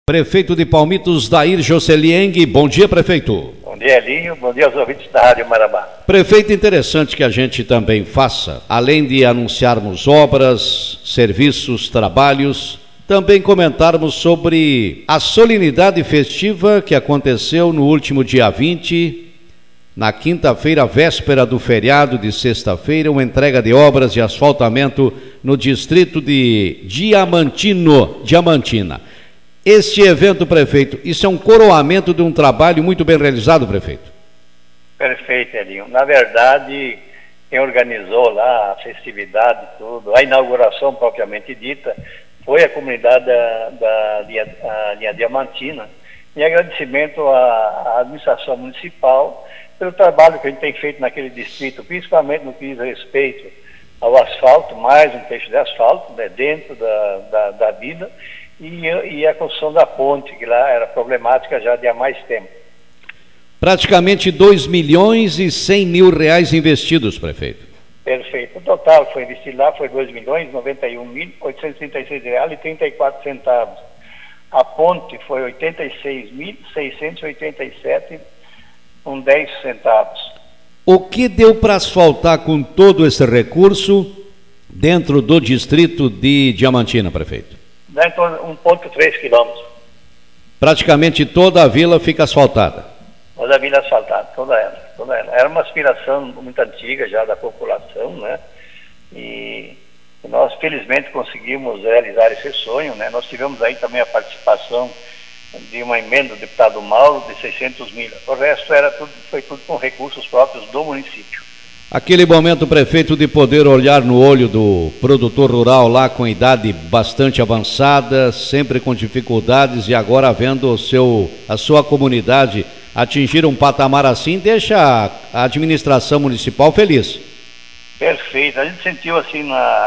Prefeito de Palmitos, Dair Jocelieng. Bom dia, prefeito. Bom dia, Elinho. Bom dia aos ouvintes da Rádio Marabá. Prefeito, interessante que a gente também faça, além de anunciarmos obras, serviços, trabalhos, também comentarmos sobre a solenidade festiva que aconteceu no último dia 20, na quinta-feira, véspera do feriado de sexta-feira, uma entrega de obras de asfaltamento no distrito de Diamantina. Este evento, prefeito, isso é um coroamento de um trabalho muito bem realizado, prefeito? Perfeito, Elinho. Na verdade, quem organizou lá a festividade, tudo, a inauguração propriamente dita, foi a comunidade da linha Diamantina, em agradecimento à administração municipal pelo trabalho que a gente tem feito naquele distrito, principalmente no que diz respeito ao asfalto, mais um trecho de asfalto, né, dentro da vida, e a construção da ponte, que lá era problemática já de há mais tempo. Praticamente 2.100.000 reais investidos, prefeito. Perfeito. O total foi investido lá, foi R$2.091.836,34. A ponte foi R$86.687,10. O que deu para asfaltar com todo esse recurso dentro do distrito de Diamantina, prefeito? Dá em torno de 1,3 quilômetros. Praticamente toda a vila fica asfaltada. Toda a vila asfaltada, toda ela. Era uma aspiração muito antiga já da população, né? E nós felizmente conseguimos realizar esse sonho, né? Nós tivemos aí também a participação de uma emenda do deputado Mauro de 600 mil. O resto foi tudo com recursos próprios do município. Aquele momento, prefeito, de poder olhar no olho do produtor rural lá com idade bastante avançada, sempre com dificuldades, e agora vendo a sua comunidade atingir um patamar assim, deixa a administração municipal feliz. Perfeito. A gente sentiu assim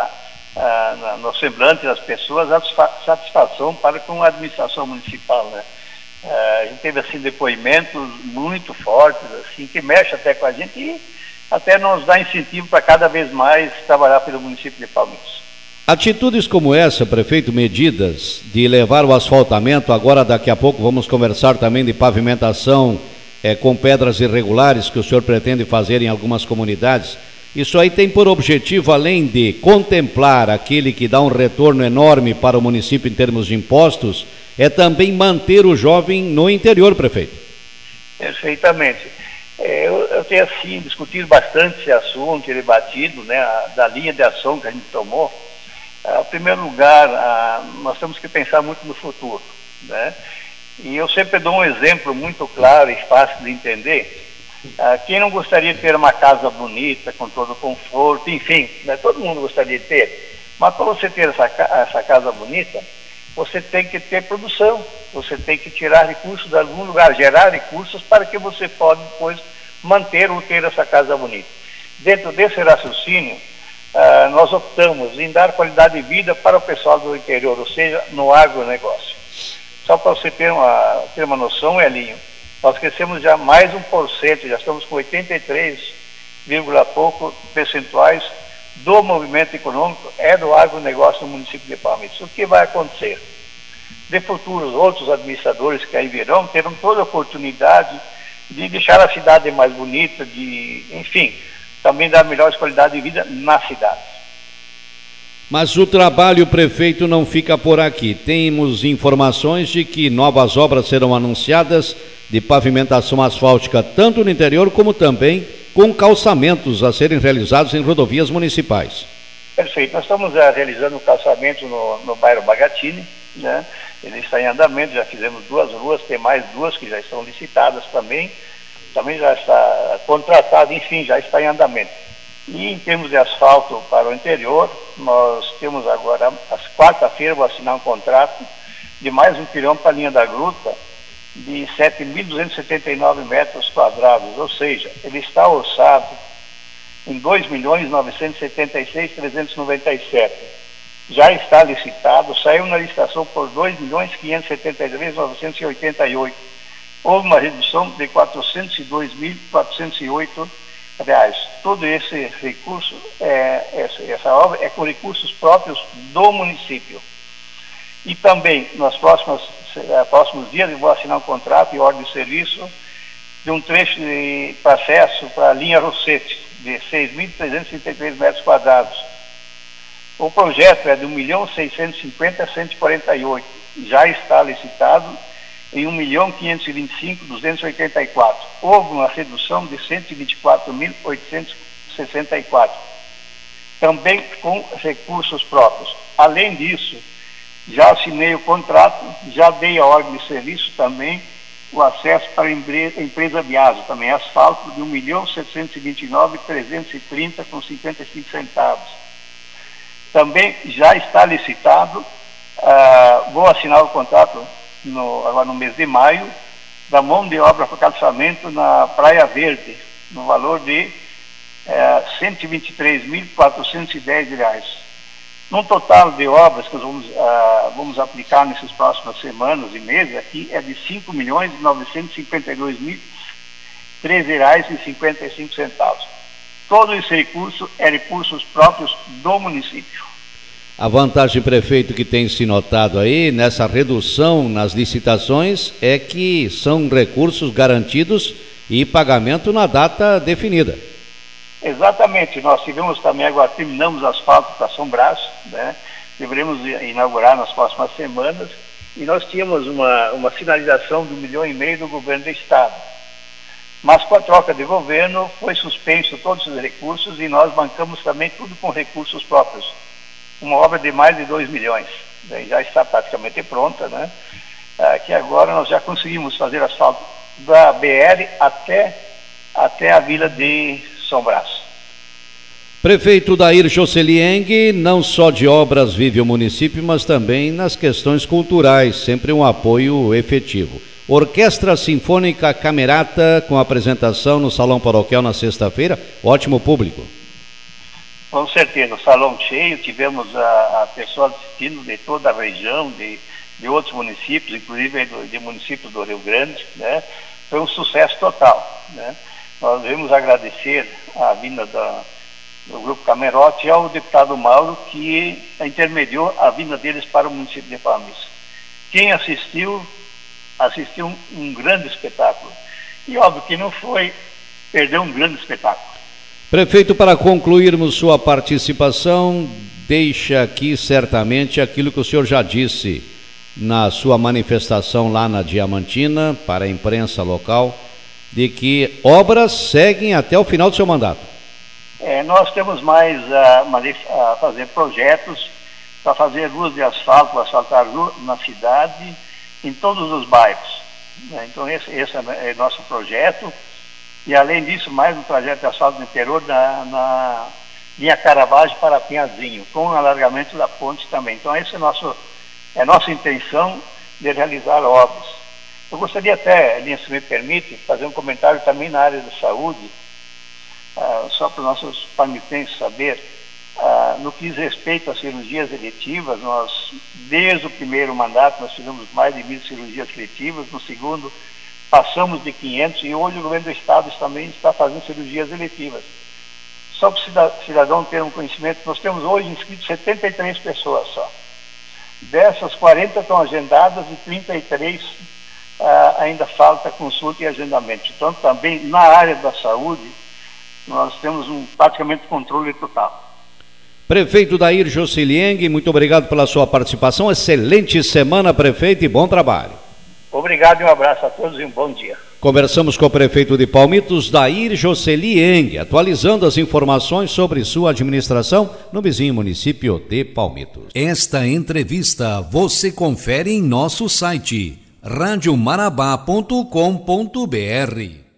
no semblante das pessoas a satisfação para com a administração municipal, né? A gente teve assim depoimentos muito fortes, assim, que mexe até com a gente e até nos dá incentivo para cada vez mais trabalhar pelo município de Palmitos. Atitudes como essa, prefeito, medidas de levar o asfaltamento, agora daqui a pouco vamos conversar também de pavimentação com pedras irregulares que o senhor pretende fazer em algumas comunidades. Isso aí tem por objetivo, além de contemplar aquele que dá um retorno enorme para o município em termos de impostos, é também manter o jovem no interior, prefeito. Perfeitamente. Eu tenho assim discutido bastante esse assunto, debatido, né, da linha de ação que a gente tomou. Em primeiro lugar, nós temos que pensar muito no futuro, né? E eu sempre dou um exemplo muito claro e fácil de entender. Quem não gostaria de ter uma casa bonita, com todo o conforto, enfim, né, todo mundo gostaria de ter. Mas para você ter essa casa bonita, você tem que ter produção, você tem que tirar recursos de algum lugar, gerar recursos para que você possa depois manter ou ter essa casa bonita. Dentro desse raciocínio, nós optamos em dar qualidade de vida para o pessoal do interior, ou seja, no agronegócio. Só para você ter uma noção, Elinho, nós crescemos já mais 1%, já estamos com 83, pouco percentuais do movimento econômico do agronegócio no município de Palmitos. O que vai acontecer? De futuros outros administradores que aí virão terão toda a oportunidade de deixar a cidade mais bonita, enfim, também dar melhores qualidade de vida na cidade. Mas o trabalho, prefeito, não fica por aqui. Temos informações de que novas obras serão anunciadas de pavimentação asfáltica tanto no interior como também com calçamentos a serem realizados em rodovias municipais. Perfeito. Nós estamos realizando o calçamento no bairro Bagatini, né? Ele está em andamento, já fizemos 2 ruas, tem mais 2 que já estão licitadas também já está contratado, enfim, já está em andamento. E em termos de asfalto para o interior, nós temos agora, às quarta-feira, vou assinar um contrato de mais 1 quilômetro para a linha da gruta, de 7.279 metros quadrados, ou seja, ele está orçado em 2.976.397. Já está licitado, saiu na licitação por 2.573.988. Houve uma redução de R$402.408. Todo esse recurso, essa obra é com recursos próprios do município. E também, nas próximas próximos dias, eu vou assinar um contrato e ordem de serviço de um trecho de acesso para a linha Rossetti, de 6.333 metros quadrados. O projeto é de 1.650.148, já está licitado em 1.525.284. Houve uma redução de 124.864, também com recursos próprios. Além disso, já assinei o contrato, já dei a ordem de serviço também, o acesso para a empresa Biaso, também asfalto de 1.729.330,55 centavos. Também já está licitado, vou assinar o contrato agora no mês de maio, da mão de obra para calçamento na Praia Verde, no valor de R$123.410. No total de obras que nós vamos aplicar nessas próximas semanas e meses aqui é de R$5.952.013,55. Todo esse recurso é recursos próprios do município. A vantagem, prefeito, que tem se notado aí nessa redução nas licitações é que são recursos garantidos e pagamento na data definida. Exatamente, nós tivemos também, agora terminamos asfalto para São Brás, né? Deveremos inaugurar nas próximas semanas, e nós tínhamos uma sinalização de R$1,5 milhão do governo do estado. Mas com a troca de governo foi suspenso todos os recursos e nós bancamos também tudo com recursos próprios. Uma obra de mais de 2 milhões, né? Já está praticamente pronta, né? Que agora nós já conseguimos fazer asfalto da BR até a vila de São Brás. Prefeito Dair Jocelyeng, não só de obras vive o município, mas também nas questões culturais, sempre um apoio efetivo. Orquestra Sinfônica Camerata, com apresentação no Salão Paroquial na sexta-feira, ótimo público. Com certeza, o salão cheio, tivemos a pessoas assistindo de toda a região, de outros municípios, inclusive de municípios do Rio Grande, né? Foi um sucesso total, né? Nós devemos agradecer a vinda do Grupo Camerote e ao deputado Mauro, que intermediou a vinda deles para o município de Palmeiras. Quem assistiu um grande espetáculo. E óbvio que não foi perder um grande espetáculo. Prefeito, para concluirmos sua participação, deixa aqui certamente aquilo que o senhor já disse na sua manifestação lá na Diamantina, para a imprensa local, de que obras seguem até o final do seu mandato. Nós temos mais a fazer projetos para fazer ruas de asfalto, asfaltar na cidade, em todos os bairros, né? Então esse é nosso projeto. E além disso, mais um projeto de asfalto no interior na linha Caravaggio para Pinhazinho, com o alargamento da ponte também. Então essa é a nossa intenção de realizar obras. Eu gostaria até, Linha, se me permite, fazer um comentário também na área da saúde, só para os nossos palmitenses saber, no que diz respeito às cirurgias eletivas, nós, desde o primeiro mandato, nós fizemos mais de 1.000 cirurgias eletivas, no segundo passamos de 500 e hoje o governo do estado também está fazendo cirurgias eletivas. Só para o cidadão ter um conhecimento, nós temos hoje inscritos 73 pessoas só. Dessas, 40 estão agendadas e 33 ainda falta consulta e agendamento. Então, também na área da saúde, nós temos praticamente controle total. Prefeito Dair Jocelyeng, muito obrigado pela sua participação. Excelente semana, prefeito, e bom trabalho. Obrigado e um abraço a todos e um bom dia. Conversamos com o prefeito de Palmitos, Dair Jocelyeng, atualizando as informações sobre sua administração no vizinho município de Palmitos. Esta entrevista você confere em nosso site radiomarabá.com.br.